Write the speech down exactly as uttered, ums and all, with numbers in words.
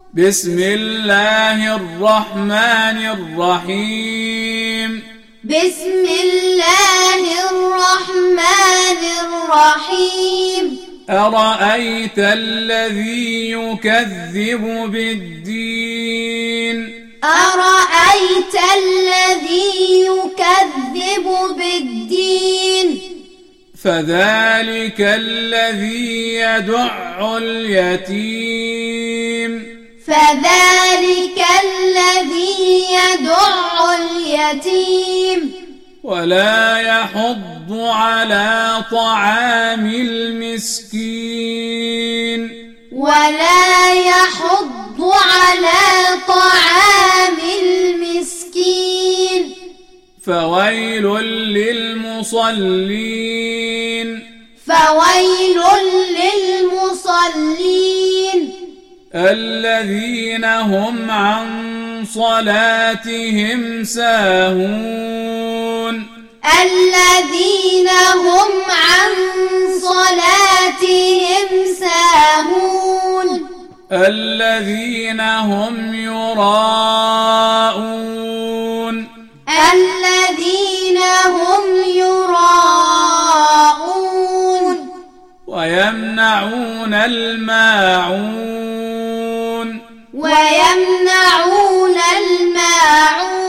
بسم الله الرحمن الرحيم بسم الله الرحمن الرحيم أرأيت الذي يكذب بالدين أرأيت الذي يكذب بالدين فذلك الذي يدع اليتيم فذلك الذي يدع اليتيم ولا يحض على طعام المسكين ولا يحض على طعام المسكين فويل للمصلين فويل للمصلين الذين هم عن صلاتهم ساهون الذين هم عن صلاتهم ساهون الذين هم يراءون الذين هم يراءون ويمنعون الماعون ويمنعون الماعون